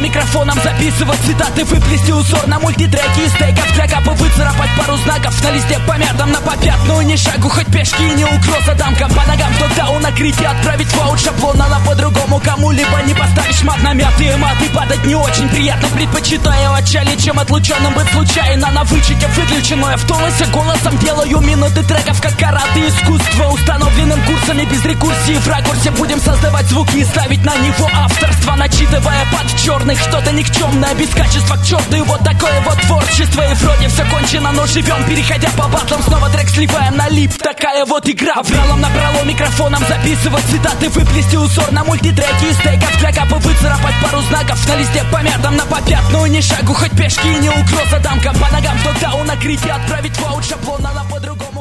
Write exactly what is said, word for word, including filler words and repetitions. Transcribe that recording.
микрофоном записывать цитаты, выплести узор на мультитреке из тейков для капа, выцарапать пару знаков на листе помятом, на попятную ни шагу, хоть пешки и не укроса дамкам по ногам, то даун на крики, отправить фаут шаблона, на по-другому кому-либо не поставишь мат на мятые маты, падать не очень приятно, предпочитаю отчали, чем отлученным быть случайно на вычете выключено. Я в тонусе голосом делаю минуты треков, как карате искусство, установленным курсами без рекурсии. В ракурсе будем создавать звуки и ставить на него авторство, начитывая под черных что-то никчемное, без качества к черту. И вот такое вот творчество, и вроде все кончено, но живем, переходя по батлам, снова трек сливаем на лип. Такая вот игра, вралом набрало микрофоном записывать цитаты, выплести узор на мультитреке из тейков для капа, выцарапать пару знаков на листе помятом, на попятную ни шагу, хоть пешки и не угроза дамкам по ногам, то даун на крики, отправить фаут шаблона, на по-другому